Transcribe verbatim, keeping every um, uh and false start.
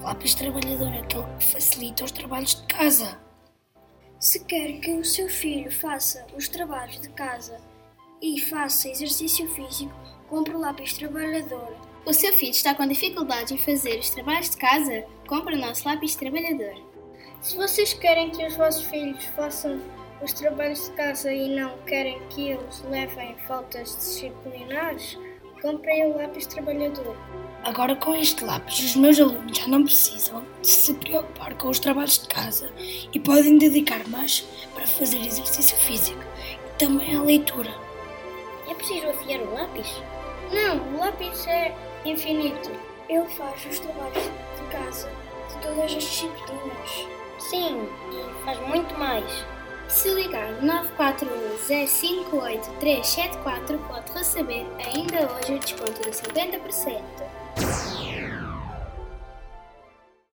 Lápis trabalhador é aquele que facilita os trabalhos de casa. Se quer que o seu filho faça os trabalhos de casa e faça exercício físico, compre o lápis trabalhador. O seu filho está com dificuldades em fazer os trabalhos de casa? Compre o nosso lápis trabalhador. Se vocês querem que os vossos filhos façam os trabalhos de casa e não querem que eles levem faltas disciplinares, comprem o lápis trabalhador. Agora, com este lápis, os meus alunos já não precisam de se preocupar com os trabalhos de casa e podem dedicar mais para fazer exercício físico e também a leitura. É preciso afiar o lápis? Não, o lápis é infinito. Ele faz os trabalhos de casa de todas as disciplinas. Sim, e faz muito mais. Se ligar nove quatro um zero cinco oito três sete quatro, pode receber ainda hoje o desconto de cinquenta por cento.